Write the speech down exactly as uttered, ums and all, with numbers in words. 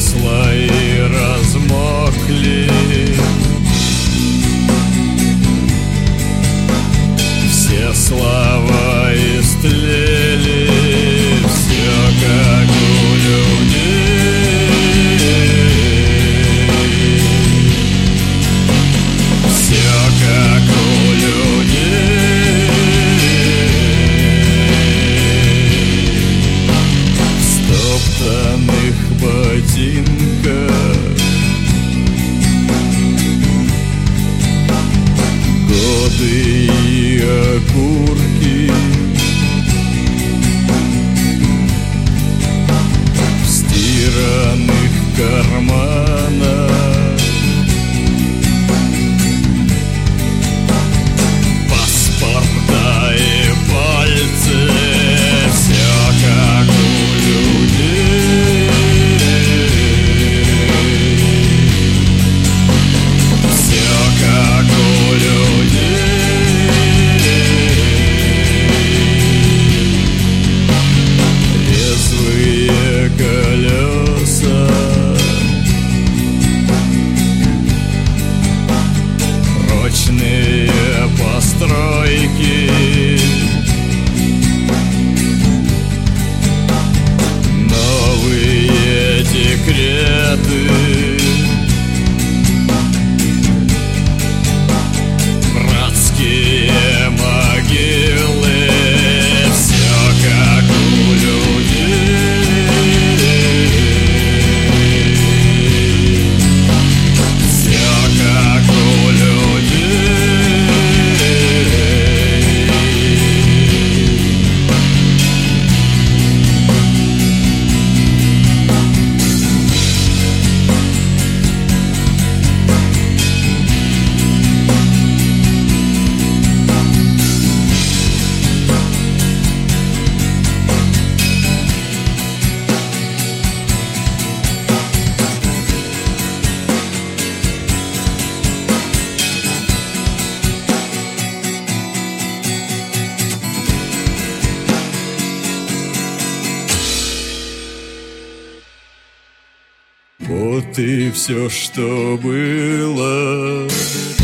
слои размокли, все слова истлели, все как у людей, все как у людей. В стоптанных ботинках годы и окурки, в стиранных карманах паспорта и пальцы, все как у людей, все как у людей. Резвые колеса, прочные постройки, новые декреты, братские могилы, все как у людей, все как у людей. Вот и все, что было.